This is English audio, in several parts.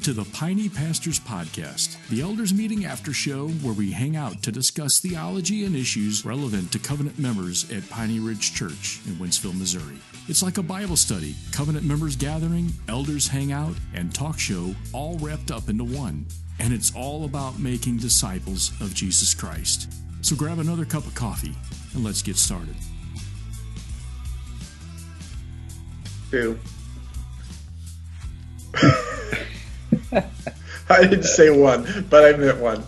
to the Piney Pastors Podcast, the elders meeting after show where we hang out to discuss theology and issues relevant to covenant members at Piney Ridge Church in Wentzville, Missouri. It's like a Bible study, covenant members gathering, elders hang out, and talk show all wrapped up into one. And it's all about making disciples of Jesus Christ. So grab another cup of coffee and let's get started. 2. I didn't say 1, but I meant 1.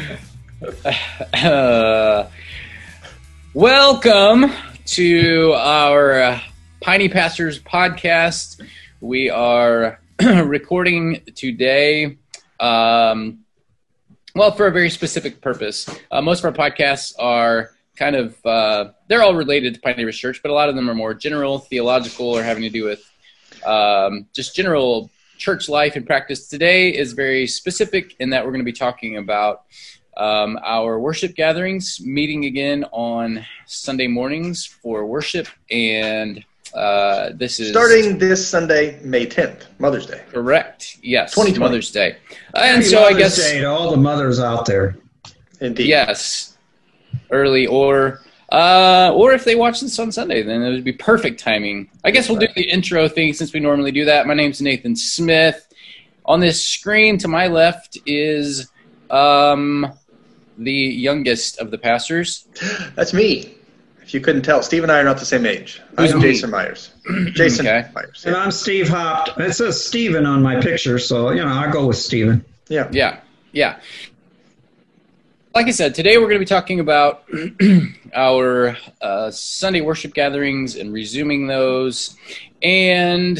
Welcome to our Piney Pastors Podcast. We are recording today, for a very specific purpose. Most of our podcasts are kind of, they're all related to Piney Ridge Church, but a lot of them are more general, theological, or having to do with just general church life and practice. Today is very specific in that we're going to be talking about our worship gatherings, meeting again on Sunday mornings for worship, and this is starting this Sunday, May 10th, Mother's Day. Correct. Yes, 2020. Mother's Day. And Happy so Mother's I guess Day to all the mothers out there. Indeed. yes, early or if they watch this on Sunday, then it would be perfect timing. I guess we'll do the intro thing since we normally do that. My name's Nathan Smith. On this screen to my left is the youngest of the pastors. That's me. If you couldn't tell, Steve and I are not the same age. Who's I'm me? Jason Myers. Jason Okay. Myers. And I'm Steve Hopt. It says Steven on my picture, so, I'll go with Steven. Yeah. Yeah. Like I said, today we're going to be talking about our Sunday worship gatherings and resuming those. And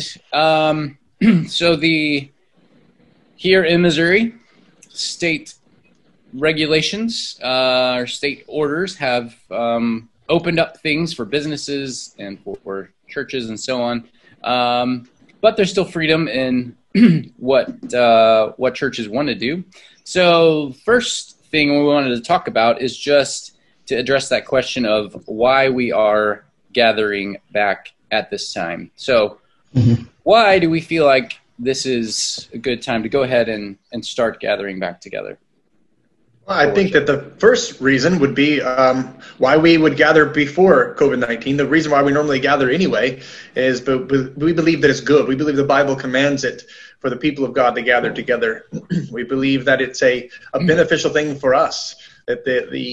so here in Missouri, state regulations or state orders have opened up things for businesses and for churches and so on. But there's still freedom in what churches want to do. So first thing we wanted to talk about is just to address that question of why we are gathering back at this time. So why do we feel like this is a good time to go ahead and start gathering back together? Well, I think that the first reason would be why we would gather before COVID-19. The reason why we normally gather anyway is we believe that it's good. We believe the Bible commands it for the people of God to gather together. We believe that it's a beneficial thing for us, that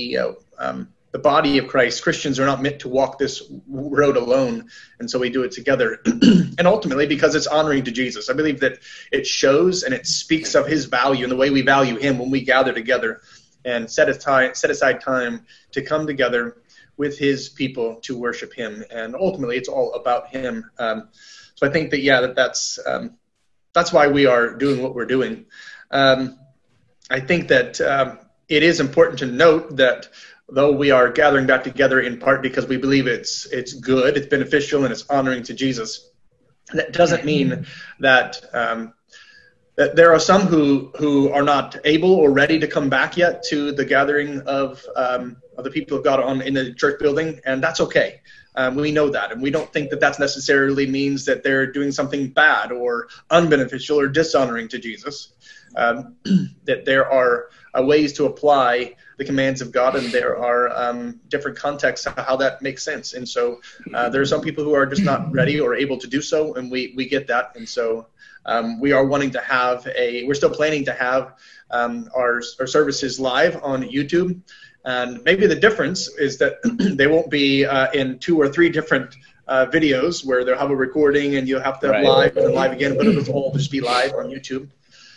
the body of Christ, Christians are not meant to walk this road alone, and so we do it together. And ultimately, because it's honoring to Jesus. I believe that it shows and it speaks of his value and the way we value him when we gather together and set aside time to come together with his people to worship him. And ultimately, it's all about him. So I think that, that's why we are doing what we're doing. I think that it is important to note that though we are gathering back together in part because we believe it's good, it's beneficial, and it's honoring to Jesus, that doesn't mean that that there are some who are not able or ready to come back yet to the gathering of the people of God in the church building, and that's okay. We know that, and we don't think that necessarily means that they're doing something bad or unbeneficial or dishonoring to Jesus. That there are ways to apply the commands of God, and there are different contexts of how that makes sense. And so there are some people who are just not ready or able to do so, and we get that. And so we are wanting to we're still planning to have our services live on YouTube. And maybe the difference is that they won't be in 2 or 3 different videos where they'll have a recording and you'll have to have live and then live again, but it'll all just be live on YouTube.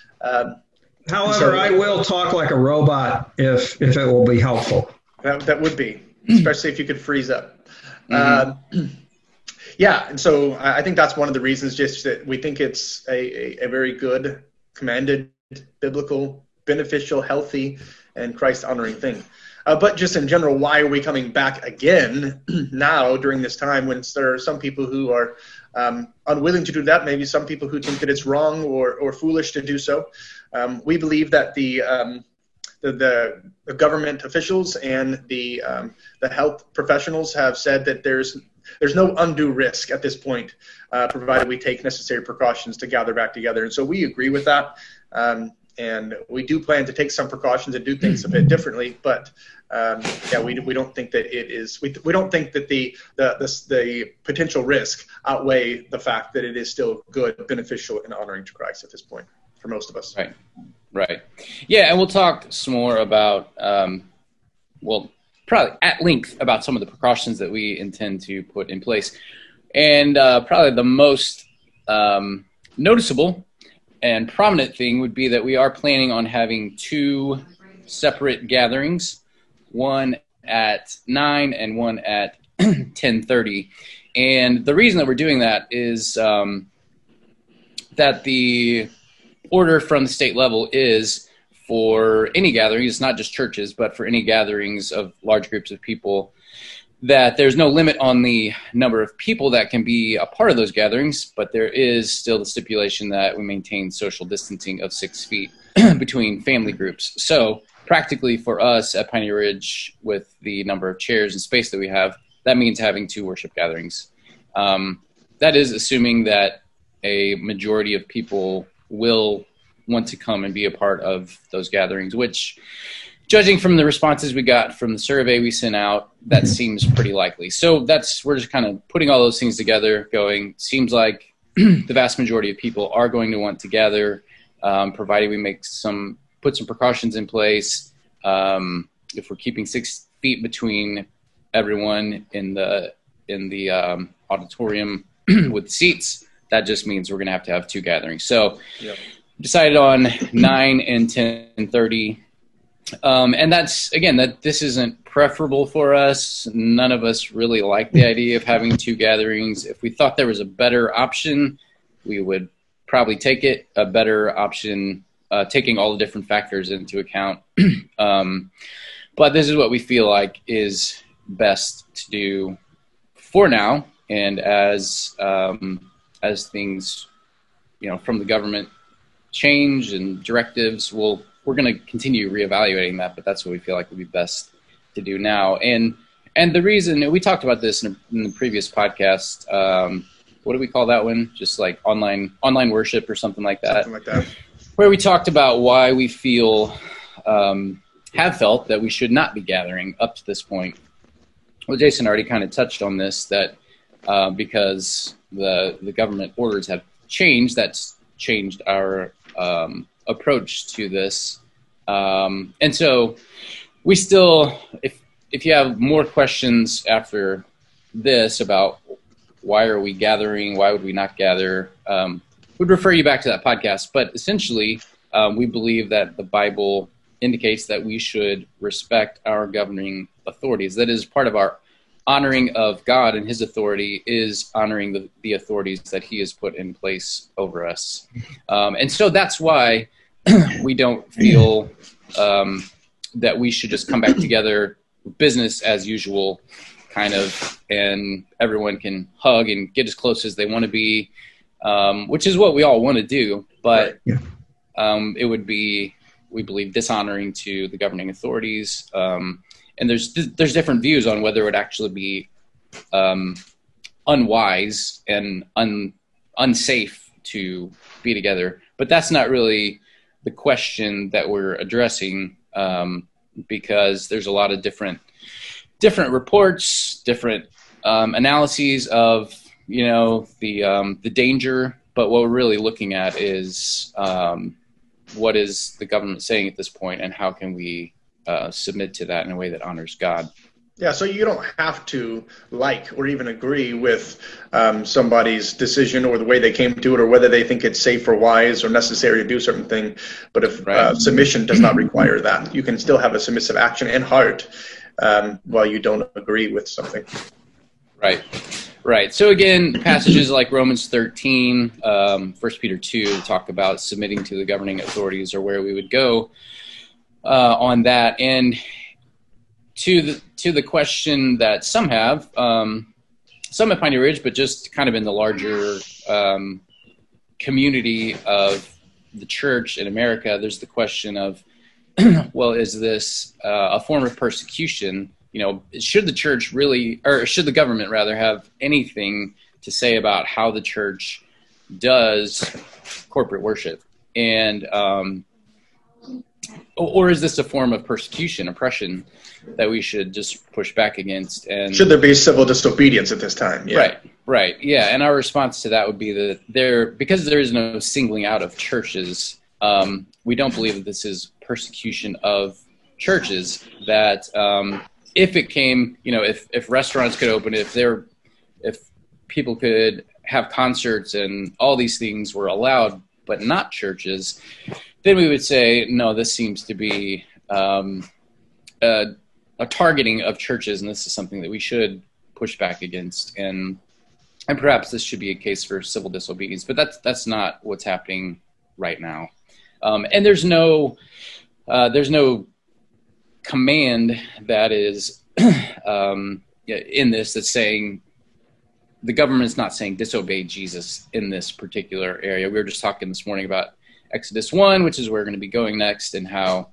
However, I will talk like a robot if it will be helpful. That would be, especially if you could freeze up. And so I think that's one of the reasons, just that we think it's a very good, commanded, biblical, beneficial, healthy, and Christ-honoring thing. But just in general, why are we coming back again now during this time when there are some people who are unwilling to do that, maybe some people who think that it's wrong or foolish to do so. We believe that the government officials and the health professionals have said that there's no undue risk at this point, provided we take necessary precautions to gather back together. And so we agree with that. And we do plan to take some precautions and do things a bit differently, but we don't think that it is. We don't think that the potential risk outweigh the fact that it is still good, beneficial, and honoring to Christ at this point for most of us. Right. Yeah, and we'll talk some more about, probably at length about some of the precautions that we intend to put in place, and probably the most noticeable and prominent thing would be that we are planning on having 2 separate gatherings, one at 9 and one at 10:30. And the reason that we're doing that is that the order from the state level is for any gatherings, not just churches, but for any gatherings of large groups of people, that there's no limit on the number of people that can be a part of those gatherings, but there is still the stipulation that we maintain social distancing of 6 feet between family groups. So practically for us at Piney Ridge, with the number of chairs and space that we have, that means having 2 worship gatherings. That is assuming that a majority of people will want to come and be a part of those gatherings, which, judging from the responses we got from the survey we sent out, that seems pretty likely. So we're just kind of putting all those things together, going, seems like the vast majority of people are going to want to gather, provided we put some precautions in place. If we're keeping 6 feet between everyone in the auditorium with seats, that just means we're going to have 2 gatherings. So decided on 9 and 10:30. And that's, again, that this isn't preferable for us. None of us really like the idea of having 2 gatherings. If we thought there was a better option, we would probably take it. A better option, taking all the different factors into account. But this is what we feel like is best to do for now. And as things, from the government change and directives, we're going to continue reevaluating that, but that's what we feel like would be best to do now. And the reason, we talked about this in the previous podcast, what do we call that one? Just like online worship or something like that. Something like that. Where we talked about why we have felt that we should not be gathering up to this point. Well, Jason already kind of touched on this, that because the government orders have changed, that's changed our approach to this. And so we still, if you have more questions after this about why are we gathering, why would we not gather, would refer you back to that podcast. But essentially, we believe that the Bible indicates that we should respect our governing authorities. That is part of our honoring of God and his authority is honoring the authorities that he has put in place over us. And so that's why we don't feel that we should just come back together, business as usual, kind of, and everyone can hug and get as close as they want to be, which is what we all want to do. But it would be, we believe, dishonoring to the governing authorities. And there's different views on whether it would actually be unwise and unsafe to be together. But that's not really the question that we're addressing, because there's a lot of different reports, different analyses of the danger. But what we're really looking at is what is the government saying at this point, and how can we submit to that in a way that honors God. Yeah, so you don't have to like or even agree with somebody's decision or the way they came to it, or whether they think it's safe or wise or necessary to do certain thing. But if submission does not require that, you can still have a submissive action and heart while you don't agree with something. Right. So again, passages like Romans 13, 1 Peter 2 talk about submitting to the governing authorities, or where we would go on that. And to the question that some have, some at Piney Ridge, but just kind of in the larger community of the church in America, there's the question of, well, is this a form of persecution? Should the church really, or should the government rather, have anything to say about how the church does corporate worship? And or is this a form of persecution, oppression that we should just push back against? And should there be civil disobedience at this time? Yeah. Right. Yeah. And our response to that would be that because there is no singling out of churches, we don't believe that this is persecution of churches. That if it came, if restaurants could open, if people could have concerts and all these things were allowed, but not churches, then we would say, no, this seems to be a targeting of churches, and this is something that we should push back against. And perhaps this should be a case for civil disobedience, but that's not what's happening right now. And there's no command that is in this that's saying, the government's not saying disobey Jesus in this particular area. We were just talking this morning about Exodus 1, which is where we're going to be going next, and how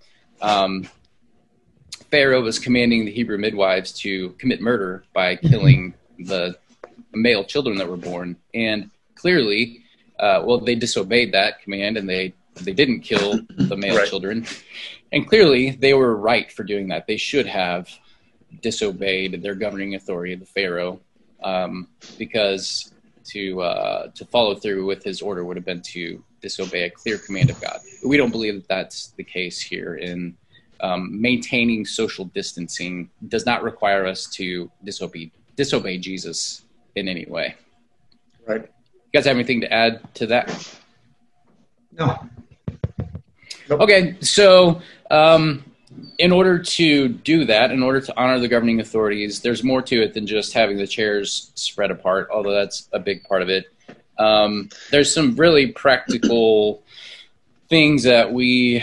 Pharaoh was commanding the Hebrew midwives to commit murder by killing the male children that were born. And clearly, they disobeyed that command, and they didn't kill the male children. And clearly, they were right for doing that. They should have disobeyed their governing authority, the Pharaoh, because to follow through with his order would have been to disobey a clear command of God. We don't believe that that's the case here. In maintaining social distancing does not require us to disobey Jesus in any way. Right. You guys have anything to add to that? No. Nope. Okay, so in order to do that, in order to honor the governing authorities, there's more to it than just having the chairs spread apart, although that's a big part of it. There's some really practical things that we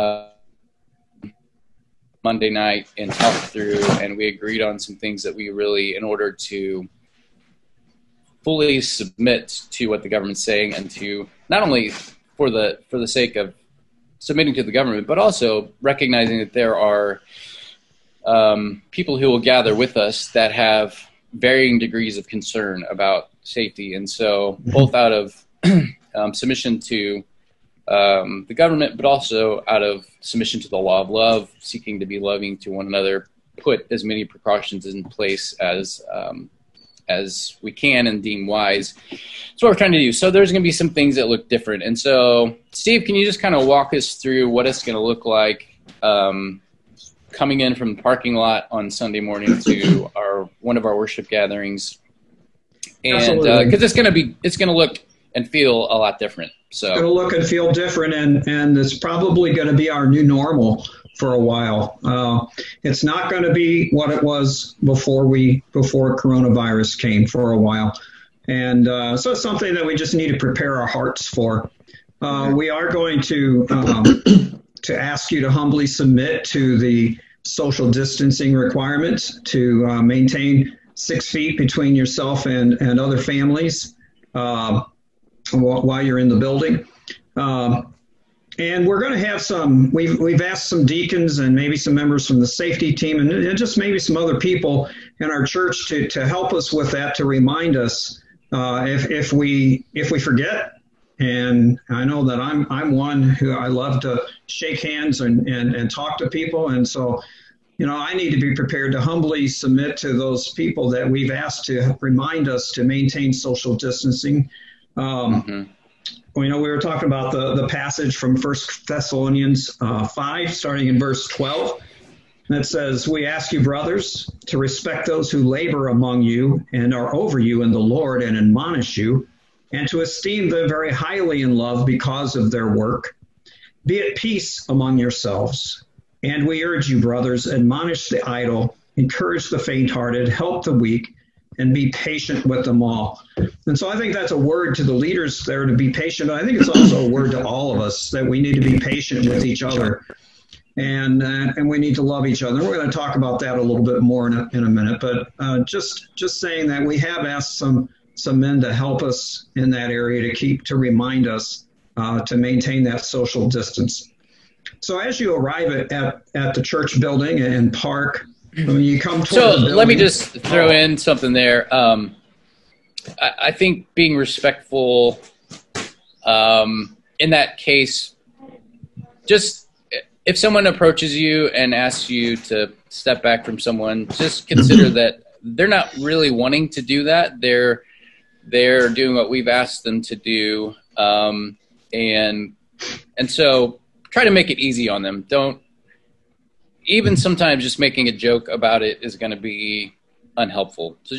Monday night and talked through, and we agreed on some things that we really, in order to fully submit to what the government's saying, and to not only for the sake of submitting to the government, but also recognizing that there are people who will gather with us that have varying degrees of concern about safety. And so both out of submission to the government, but also out of submission to the law of love, seeking to be loving to one another, put as many precautions in place as we can and deem wise. That's what we're trying to do. So there's going to be some things that look different. And so, Steve, can you just kind of walk us through what it's going to look like coming in from the parking lot on Sunday morning to one of our worship gatherings? And because it's going to look and feel a lot different. So it's going to look and feel different, and it's probably going to be our new normal for a while. It's not going to be what it was before coronavirus came for a while. And so it's something that we just need to prepare our hearts for. We are going to ask you to humbly submit to the social distancing requirements, to maintain 6 feet between yourself and other families while you're in the building. And we're going to have we've asked some deacons and maybe some members from the safety team and just maybe some other people in our church to help us with that, to remind us if we forget. And I know that I'm one who I love to shake hands and talk to people. And so, I need to be prepared to humbly submit to those people that we've asked to remind us to maintain social distancing. We were talking about the passage from 1 Thessalonians 5, starting in verse 12. That says, "We ask you, brothers, to respect those who labor among you and are over you in the Lord and admonish you, and to esteem them very highly in love because of their work. Be at peace among yourselves. And we urge you, brothers, admonish the idle, encourage the faint-hearted, help the weak, and be patient with them all." And so I think that's a word to the leaders there, to be patient. I think it's also a word to all of us, that we need to be patient with each other, and we need to love each other. We're going to talk about that a little bit more in a minute, but just saying that we have asked some men to help us in that area, to remind us to maintain that social distance. So as you arrive at the church building and park, when you come toward the building, let me just throw in something there. I think being respectful in that case, just if someone approaches you and asks you to step back from someone, just consider that they're not really wanting to do that. They're doing what we've asked them to do, and so try to make it easy on them. Don't even sometimes just making a joke about it is going to be unhelpful. So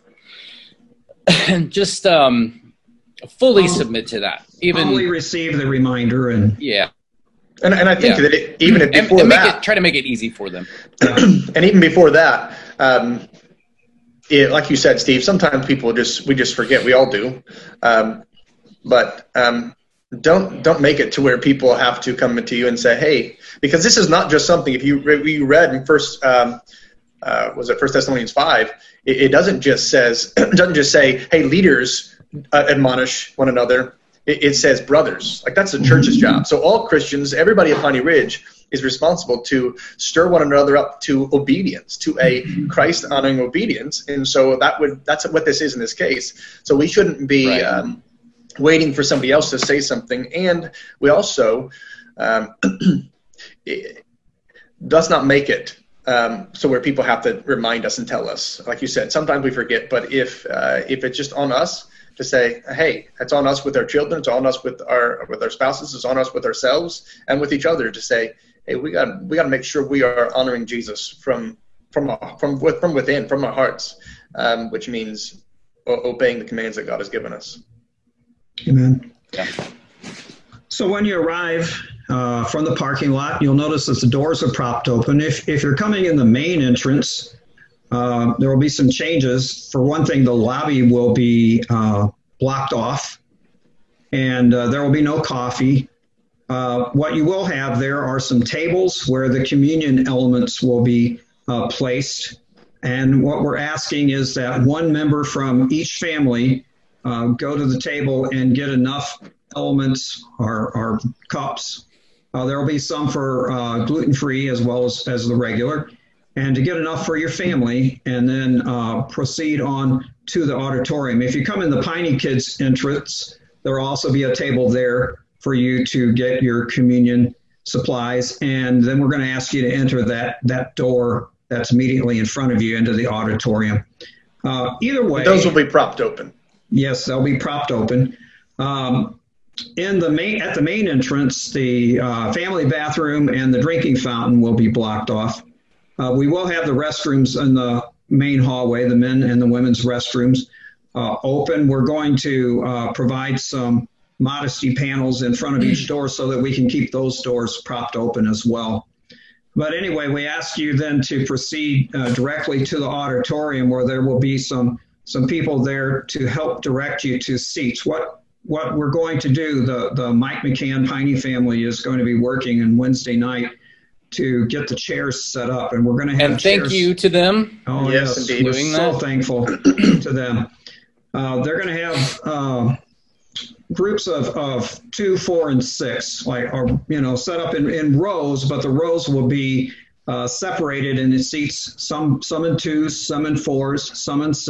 just fully submit to that. Even fully receive the reminder and And I think that even if before that, try to make it easy for them. And even before that, like you said, Steve, sometimes we just forget. We all do, but don't make it to where people have to come to you and say, "Hey," because this is not just something. If you read in First Thessalonians 5, it doesn't just say, "Hey, leaders, admonish one another." It says brothers. Like, that's the church's job. So all Christians, everybody at Piney Ridge, is responsible to stir one another up to obedience, to a Christ-honoring obedience. And so that's what this is in this case. So we shouldn't be waiting for somebody else to say something. And we also does not make it so where people have to remind us and tell us. Like you said, sometimes we forget. But if it's just on us, to say, hey, it's on us with our children, it's on us with our spouses, it's on us with ourselves and with each other, to say, hey, we got to make sure we are honoring Jesus from within, from our hearts, which means obeying the commands that God has given us. Amen. Yeah. So when you arrive from the parking lot, you'll notice that the doors are propped open. If you're coming in the main entrance, there will be some changes. For one thing, the lobby will be blocked off, and there will be no coffee. What you will have there are some tables where the communion elements will be placed. And what we're asking is that one member from each family go to the table and get enough elements or cups. There will be some for gluten-free as well as the regular. And to get enough for your family, and then proceed on to the auditorium. If you come in the Piney Kids entrance, there will also be a table there for you to get your communion supplies. And then we're going to ask you to enter that door that's immediately in front of you into the auditorium. Either way, those will be propped open. Yes, they'll be propped open. At the main entrance, the family bathroom and the drinking fountain will be blocked off. We will have the restrooms in the main hallway, the men and the women's restrooms, open. We're going to provide some modesty panels in front of each door so that we can keep those doors propped open as well. But anyway, we ask you then to proceed directly to the auditorium, where there will be some people there to help direct you to seats. What we're going to do, the Mike McCann Piney family is going to be working on Wednesday night to get the chairs set up, and we're going to have and thank you to them. Oh yes, indeed. We're so thankful to them. They're going to have groups of 2, 4, and 6, set up in rows, but the rows will be separated into seats. Some in 2s, some in 4s, some in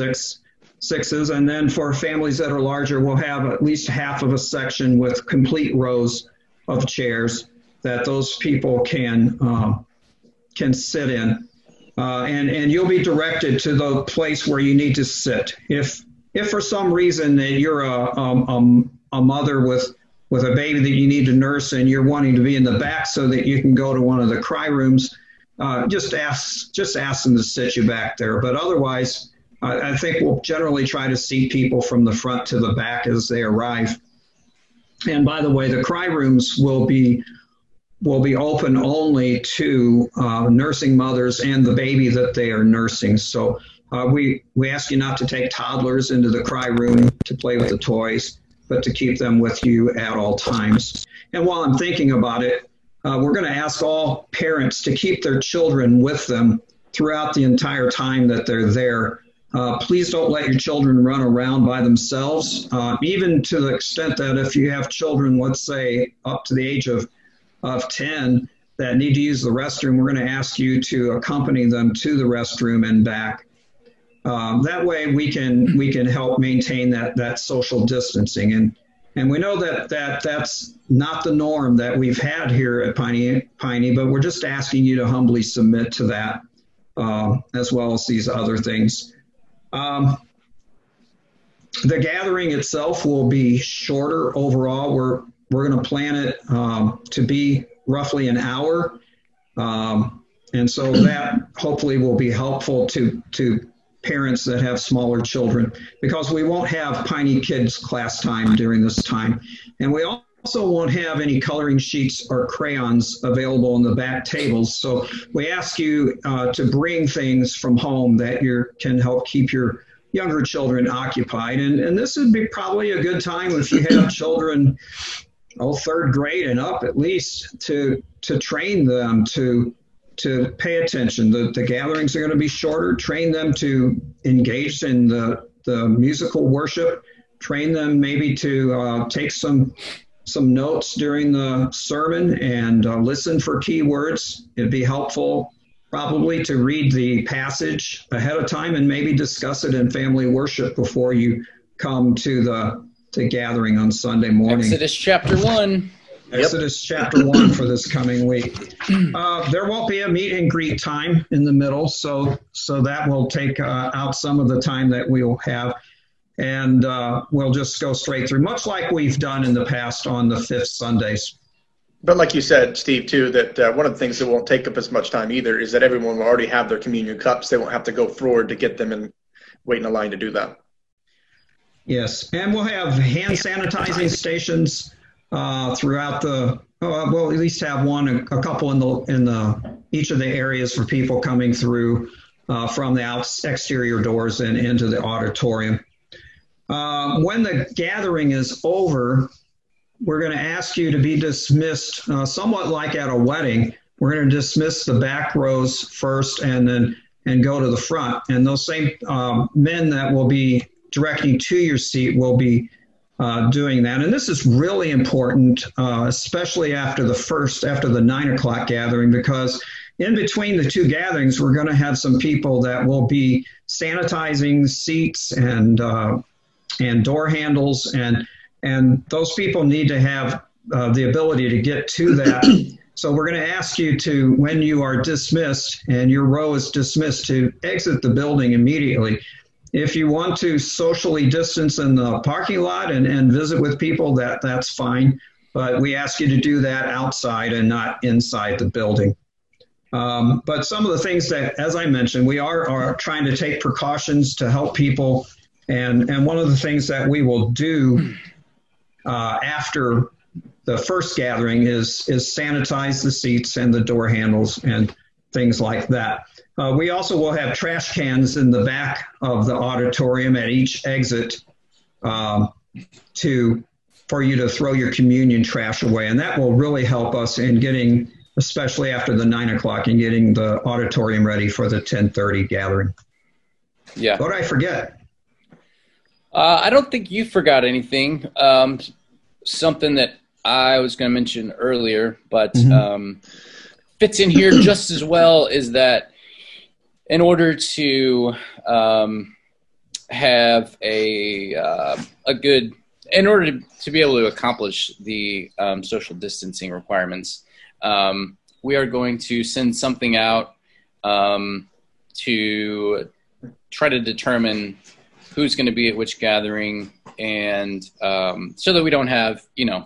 6s, and then for families that are larger, we'll have at least half of a section with complete rows of chairs that those people can sit in, and you'll be directed to the place where you need to sit. If for some reason that you're a mother with a baby that you need to nurse and you're wanting to be in the back so that you can go to one of the cry rooms, just ask them to sit you back there. But otherwise, I think we'll generally try to seat people from the front to the back as they arrive. And by the way, the cry rooms will be open only to nursing mothers and the baby that they are nursing. So we ask you not to take toddlers into the cry room to play with the toys, but to keep them with you at all times. And while I'm thinking about it, we're going to ask all parents to keep their children with them throughout the entire time that they're there. Please don't let your children run around by themselves, even to the extent that if you have children, let's say up to the age of 10 that need to use the restroom, we're going to ask you to accompany them to the restroom and back. That way we can help maintain that social distancing. And we know that's not the norm that we've had here at Piney, but we're just asking you to humbly submit to that, as well as these other things. The gathering itself will be shorter overall. We're going to plan it to be roughly an hour. And so that hopefully will be helpful to parents that have smaller children, because we won't have Piney Kids class time during this time. And we also won't have any coloring sheets or crayons available in the back tables. So we ask you to bring things from home that can help keep your younger children occupied. And this would be probably a good time if you have children, third grade and up at least, to train them to pay attention. The gatherings are going to be shorter. Train them to engage in the musical worship. Train them maybe to take some notes during the sermon and listen for key words. It'd be helpful probably to read the passage ahead of time and maybe discuss it in family worship before you come to the gathering on Sunday morning. Exodus chapter 1. Exodus chapter 1 for this coming week. There won't be a meet and greet time in the middle, so that will take out some of the time that we'll have, and we'll just go straight through, much like we've done in the past on the fifth Sundays. But like you said, Steve, too, that one of the things that won't take up as much time either is that everyone will already have their communion cups. They won't have to go forward to get them and wait in a line to do that. Yes, and we'll have hand sanitizing stations throughout we'll at least have a couple in each of the areas for people coming through from the exterior doors and into the auditorium. When the gathering is over, we're going to ask you to be dismissed, somewhat like at a wedding. We're going to dismiss the back rows first and go to the front. And those same men that will be directing to your seat will be doing that. And this is really important, especially after the 9 o'clock gathering, because in between the two gatherings, we're going to have some people that will be sanitizing seats and door handles, and those people need to have the ability to get to that. So we're going to ask you to, when you are dismissed and your row is dismissed, to exit the building immediately. If you want to socially distance in the parking lot and visit with people, that's fine. But we ask you to do that outside and not inside the building. But some of the things that, as I mentioned, we are trying to take precautions to help people. And one of the things that we will do after the first gathering is sanitize the seats and the door handles and things like that. We also will have trash cans in the back of the auditorium at each exit for you to throw your communion trash away. And that will really help us in getting, especially after the 9 o'clock, and getting the auditorium ready for the 10:30 gathering. Yeah. What did I forget? I don't think you forgot anything. Something that I was going to mention earlier, but fits in here just as well, is that in order to have in order to be able to accomplish the social distancing requirements, we are going to send something out to try to determine who's going to be at which gathering, and so that we don't have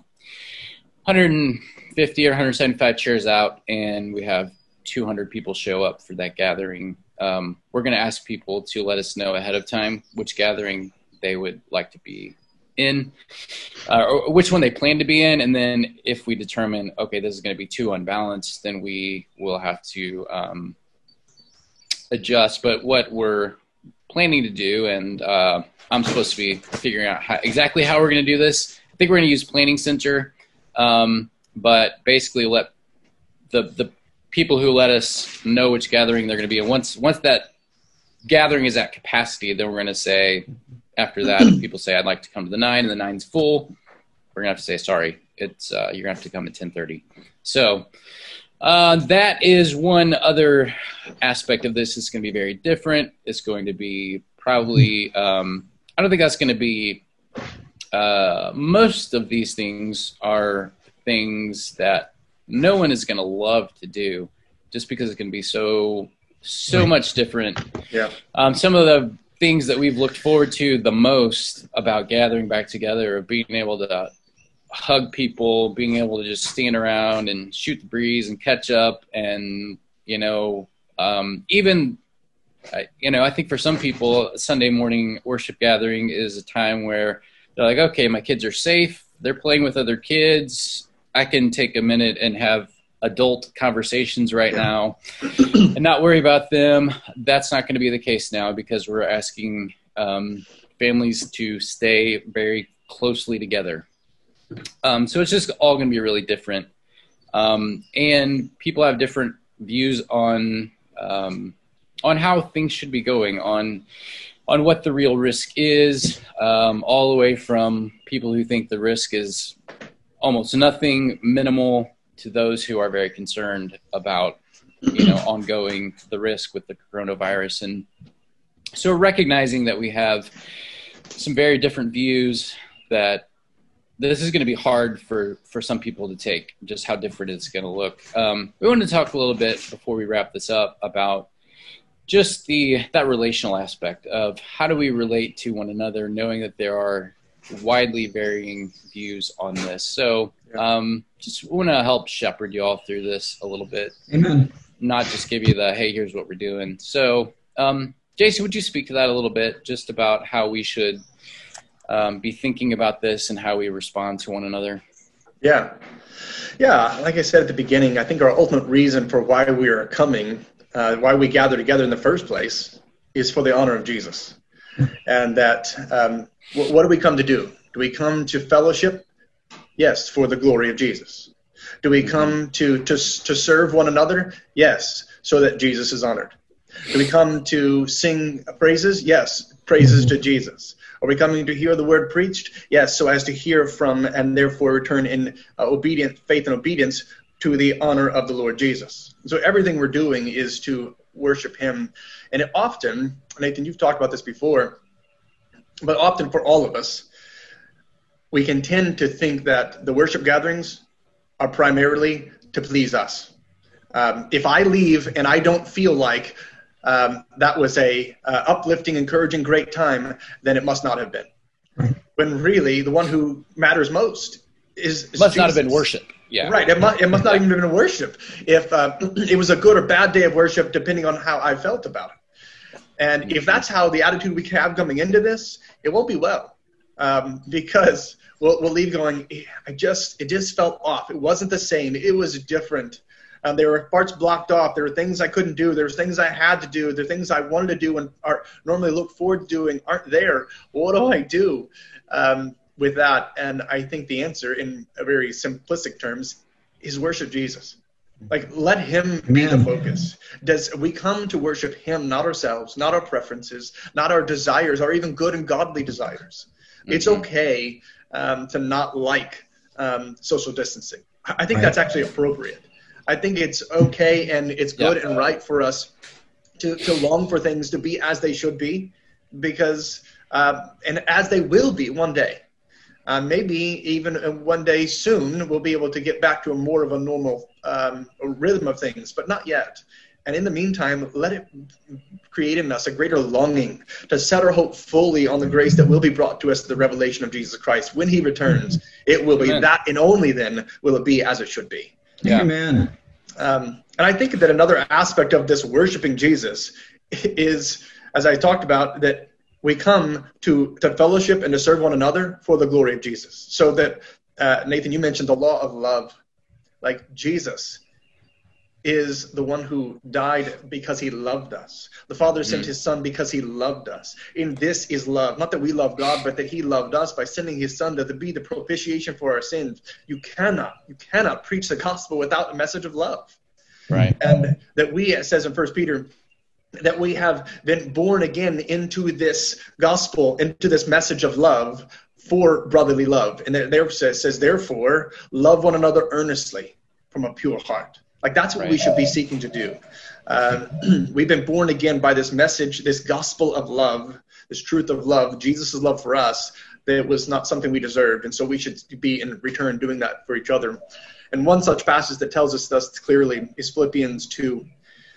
150 or 175 chairs out and we have 200 people show up for that gathering. We're going to ask people to let us know ahead of time which gathering they would like to be in, or which one they plan to be in. And then if we determine, okay, this is going to be too unbalanced, then we will have to adjust. But what we're planning to do, and I'm supposed to be figuring out exactly how we're going to do this. I think we're going to use Planning Center, but basically let the people who let us know which gathering they're going to be in. Once that gathering is at capacity, then we're going to say, after that, if people say, I'd like to come to the 9 and the 9's full, we're going to have to say, sorry, it's you're going to have to come at 10:30. So that is one other aspect of this. It's going to be very different. It's going to be probably, I don't think that's going to be most of these things are things that no one is going to love to do, just because it's going to be so much different. Yeah. Some of the things that we've looked forward to the most about gathering back together, of being able to hug people, being able to just stand around and shoot the breeze and catch up, and I think for some people, Sunday morning worship gathering is a time where they're like, okay, my kids are safe, they're playing with other kids, I can take a minute and have adult conversations right now and not worry about them. That's not going to be the case now, because we're asking families to stay very closely together. So it's just all going to be really different. And people have different views on how things should be going, on what the real risk is, all the way from people who think the risk is almost nothing, minimal, to those who are very concerned about, ongoing the risk with the coronavirus. And so recognizing that we have some very different views, that this is going to be hard for some people to take, just how different it's going to look. We wanted to talk a little bit before we wrap this up about just that relational aspect of how do we relate to one another, knowing that there are widely varying views on this. So just want to help shepherd you all through this a little bit. Amen. Not just give you hey, here's what we're doing. So Jason, would you speak to that a little bit, just about how we should be thinking about this and how we respond to one another? Yeah. Like I said at the beginning, I think our ultimate reason for why we are coming, why we gather together in the first place, is for the honor of Jesus. And that, what do we come to do? Do we come to fellowship? Yes, for the glory of Jesus. Do we come to serve one another? Yes, so that Jesus is honored. Do we come to sing praises? Yes, praises to Jesus. Are we coming to hear the word preached? Yes, so as to hear from and therefore return in faith and obedience to the honor of the Lord Jesus. So everything we're doing is to worship him. And it often, Nathan, you've talked about this before, but often for all of us, we can tend to think that the worship gatherings are primarily to please us. If I leave and I don't feel like that was a uplifting, encouraging, great time, then it must not have been. Right. When really the one who matters most is must Jesus. Not have been worship. Yeah, right. It must not even have been worship. If it was a good or bad day of worship, depending on how I felt about it. And if that's how the attitude we have coming into this, it won't be well, because we'll leave going, it just felt off. It wasn't the same. It was different. There were parts blocked off. There were things I couldn't do. There were things I had to do. There were things I wanted to do and normally look forward to doing aren't there. What do I do with that? And I think the answer, in a very simplistic terms, is worship Jesus. Like, let him be the focus. We come to worship him, not ourselves, not our preferences, not our desires, or even good and godly desires. Mm-hmm. It's okay to not like social distancing. I think that's actually appropriate. I think it's okay and it's good and right for us to long for things to be as they should be, because and as they will be one day. Maybe even one day soon we'll be able to get back to a more of a normal rhythm of things, but not yet. And in the meantime, let it create in us a greater longing to set our hope fully on the grace that will be brought to us through the revelation of Jesus Christ. When he returns, it will be that, and only then will it be as it should be. Yeah. Amen. And I think that another aspect of this worshiping Jesus is, as I talked about, that we come to fellowship and to serve one another for the glory of Jesus. So that, Nathan, you mentioned the law of love. Like, Jesus is the one who died because he loved us. The Father sent his Son because he loved us. In this is love. Not that we love God, but that he loved us by sending his Son to be the propitiation for our sins. You cannot preach the gospel without a message of love. Right. And that we, it says in 1 Peter, that we have been born again into this gospel, into this message of love for brotherly love. And there says, therefore, love one another earnestly from a pure heart. Like, that's what we should be seeking to do. We've been born again by this message, this gospel of love, this truth of love, Jesus' love for us, that it was not something we deserved, and so we should be in return doing that for each other. And one such passage that tells us this clearly is Philippians 2,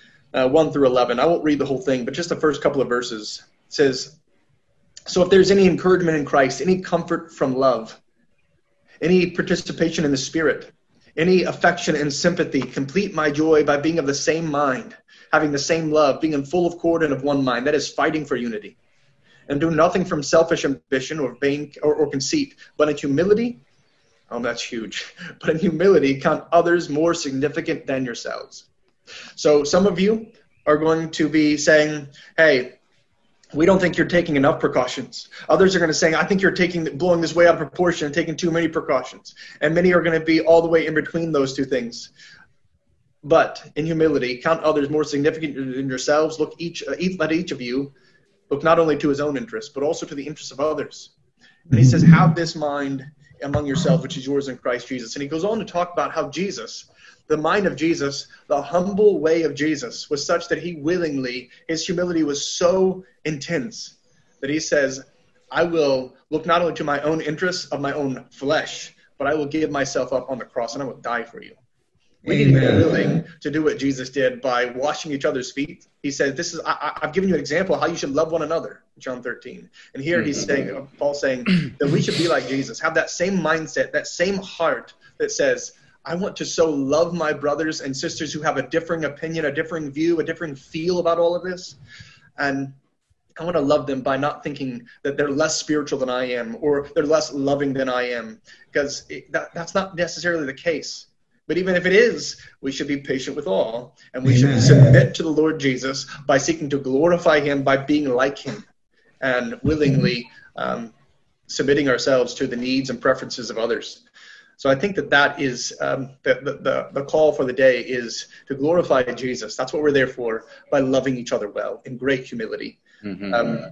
1 through 11. I won't read the whole thing, but just the first couple of verses. It says, "So if there's any encouragement in Christ, any comfort from love, any participation in the Spirit, any affection and sympathy, complete my joy by being of the same mind, having the same love, being in full accord and of one mind," that is fighting for unity. "And do nothing from selfish ambition or vain or conceit, but in humility," oh, that's huge, "but in humility count others more significant than yourselves." So some of you are going to be saying, "Hey, we don't think you're taking enough precautions." Others are going to say, "I think you're blowing this way out of proportion and taking too many precautions." And many are going to be all the way in between those two things. "But in humility, count others more significant than yourselves. Let each of you look not only to his own interests, but also to the interests of others." And he says, "Have this mind among yourselves, which is yours in Christ Jesus." And he goes on to talk about how Jesus, the mind of Jesus, the humble way of Jesus, was such that he willingly, his humility was so intense that he says, "I will look not only to my own interests of my own flesh, but I will give myself up on the cross and I will die for you." We need to be willing to do what Jesus did by washing each other's feet. He said, I've given you an example of how you should love one another, John 13. And here he's saying, Paul's saying that we should be like Jesus, have that same mindset, that same heart that says, I want to so love my brothers and sisters who have a differing opinion, a differing view, a differing feel about all of this. And I want to love them by not thinking that they're less spiritual than I am or they're less loving than I am, because that's not necessarily the case. But even if it is, we should be patient with all, and we should submit to the Lord Jesus by seeking to glorify him, by being like him, and willingly submitting ourselves to the needs and preferences of others. So I think that is the call for the day is to glorify Jesus. That's what we're there for, by loving each other well in great humility. And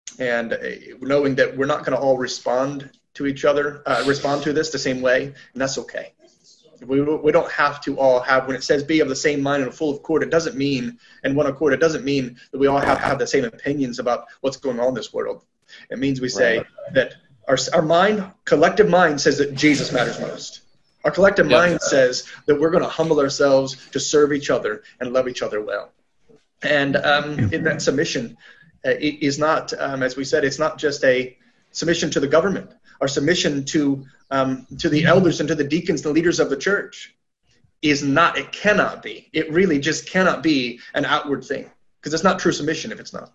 knowing that we're not going to all respond to each other, respond to this the same way, and that's okay. We don't have to all have, when it says be of the same mind and full accord, it doesn't mean, and one accord, it doesn't mean that we all have the same opinions about what's going on in this world. It means we say that our mind, collective mind, says that Jesus matters most. Our collective mind says that we're going to humble ourselves to serve each other and love each other well. And in that submission, it is not, as we said, it's not just a submission to the government. Our submission to the elders and to the deacons, the leaders of the church, it cannot be. It really just cannot be an outward thing, because it's not true submission if it's not.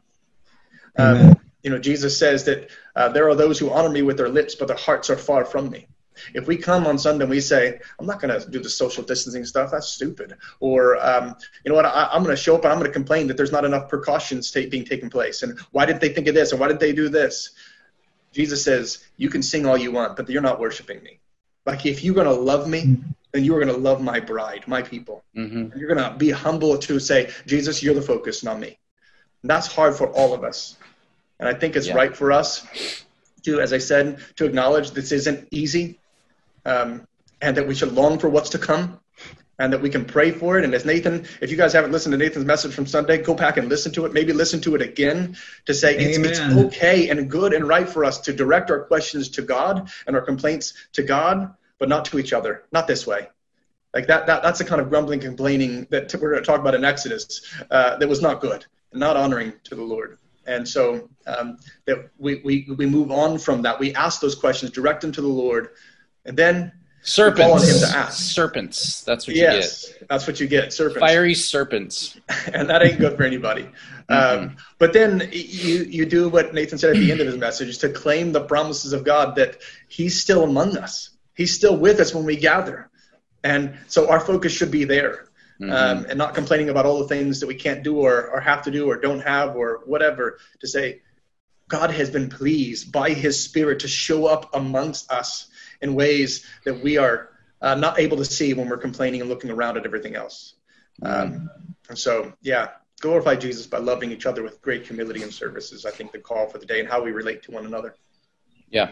Jesus says that there are those who honor me with their lips, but their hearts are far from me. If we come on Sunday and we say, I'm not going to do the social distancing stuff, that's stupid. Or, you know what, I'm going to show up and I'm going to complain that there's not enough precautions being taken place. And why did they think of this? Or why did they do this? Jesus says, you can sing all you want, but you're not worshiping me. Like, if you're going to love me, then you are going to love my bride, my people. And you're going to be humble to say, Jesus, you're the focus, not me. And that's hard for all of us. And I think it's right for us to, as I said, to acknowledge this isn't easy, and that we should long for what's to come, and that we can pray for it. And as Nathan, if you guys haven't listened to Nathan's message from Sunday, go back and listen to it. Maybe listen to it again to say it's okay and good and right for us to direct our questions to God and our complaints to God, but not to each other, not this way. Like that's the kind of grumbling, complaining that we're going to talk about in Exodus that was not good and not honoring to the Lord. And so that we move on from that. We ask those questions, direct them to the Lord, and then serpents. Call on him to ask. Serpents. That's what you get. Yes, that's what you get. Serpents. Fiery serpents. And that ain't good for anybody. But then you do what Nathan said at the end of his message, to claim the promises of God that he's still among us. He's still with us when we gather. And so our focus should be there. And not complaining about all the things that we can't do or have to do or don't have or whatever, to say God has been pleased by his Spirit to show up amongst us in ways that we are not able to see when we're complaining and looking around at everything else. And so, glorify Jesus by loving each other with great humility and service is, I think, the call for the day, and how we relate to one another. Yeah.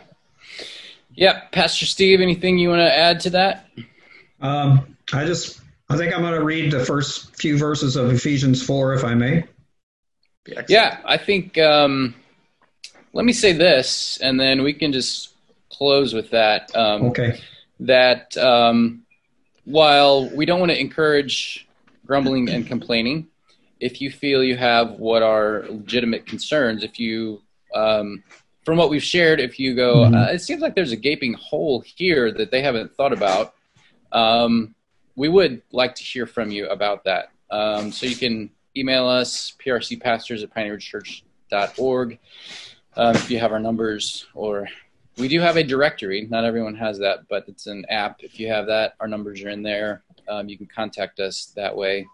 Pastor Steve, anything you want to add to that? I think I'm going to read the first few verses of Ephesians 4, if I may. Yeah, I think let me say this, and then we can just close with that. Okay. That while we don't want to encourage grumbling and complaining, if you feel you have what are legitimate concerns, if you, from what we've shared, if you go, it seems like there's a gaping hole here that they haven't thought about, we would like to hear from you about that. So you can email us, prcpastors@pineyridgechurch.org, if you have our numbers, or we do have a directory. Not everyone has that, but it's an app. If you have that, our numbers are in there. You can contact us that way.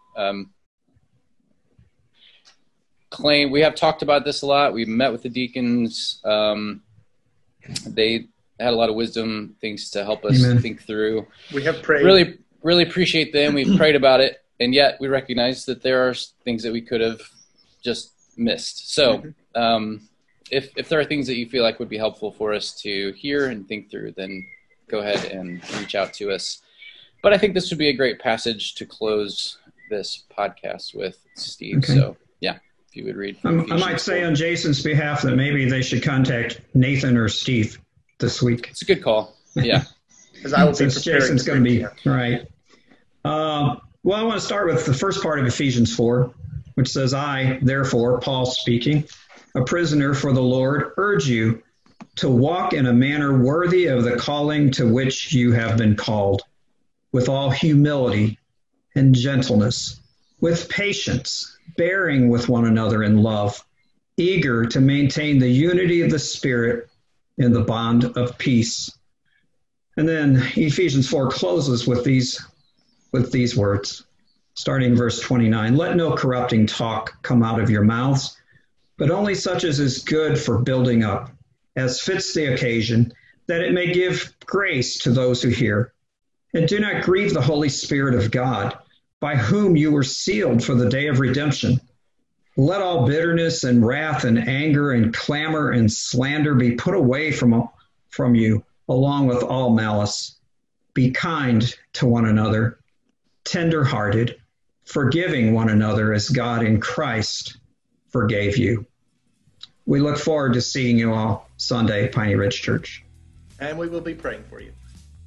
We have talked about this a lot. We've met with the deacons. They had a lot of wisdom, things to help us think through. We have prayed. Really appreciate them. We've prayed about it, and yet we recognize that there are things that we could have just missed. So if there are things that you feel like would be helpful for us to hear and think through, then go ahead and reach out to us. But I think this would be a great passage to close this podcast with, Steve. Okay. So, yeah, if you would read. I might say on Jason's behalf that maybe they should contact Nathan or Steve this week. It's a good call. Yeah. Because I will be preparing. Jason's going to be right. Well, I want to start with the first part of Ephesians 4, which says, I, therefore, Paul speaking, a prisoner for the Lord, urge you to walk in a manner worthy of the calling to which you have been called, with all humility and gentleness, with patience, bearing with one another in love, eager to maintain the unity of the Spirit in the bond of peace. And then Ephesians 4 closes with these words, starting verse 29. Let no corrupting talk come out of your mouths, but only such as is good for building up, as fits the occasion, that it may give grace to those who hear. And do not grieve the Holy Spirit of God, by whom you were sealed for the day of redemption. Let all bitterness and wrath and anger and clamor and slander be put away from you, along with all malice. Be kind to one another, tender-hearted, forgiving one another as God in Christ forgave you. We look forward to seeing you all Sunday at Piney Ridge Church. And we will be praying for you.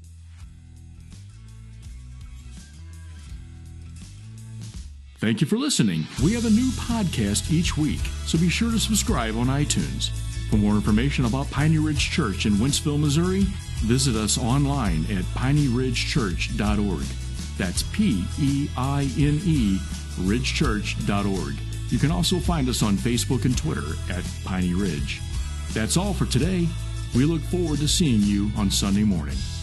Thank you for listening. We have a new podcast each week, so be sure to subscribe on iTunes. For more information about Piney Ridge Church in Wentzville, Missouri, visit us online at pineyridgechurch.org. That's P-E-I-N-E, ridgechurch.org. You can also find us on Facebook and Twitter at Piney Ridge. That's all for today. We look forward to seeing you on Sunday morning.